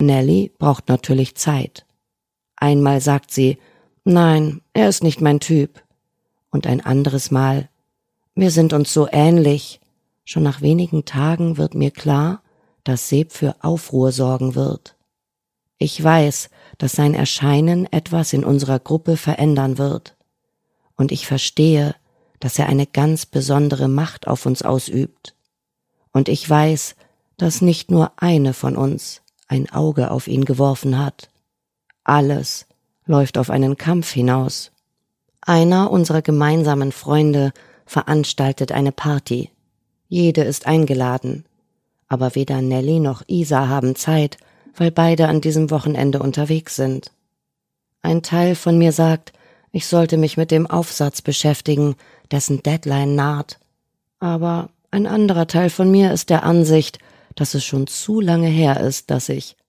Nelly braucht natürlich Zeit. Einmal sagt sie, nein, er ist nicht mein Typ. Und ein anderes Mal, wir sind uns so ähnlich. Schon nach wenigen Tagen wird mir klar, dass Seb für Aufruhr sorgen wird. Ich weiß, dass sein Erscheinen etwas in unserer Gruppe verändern wird. Und ich verstehe, dass er eine ganz besondere Macht auf uns ausübt. Und ich weiß, dass nicht nur eine von uns ein Auge auf ihn geworfen hat. Alles läuft auf einen Kampf hinaus. Einer unserer gemeinsamen Freunde veranstaltet eine Party. Jede ist eingeladen. Aber weder Nelly noch Isa haben Zeit, weil beide an diesem Wochenende unterwegs sind. Ein Teil von mir sagt, ich sollte mich mit dem Aufsatz beschäftigen, dessen Deadline naht. Aber ein anderer Teil von mir ist der Ansicht, dass es schon zu lange her ist, dass ich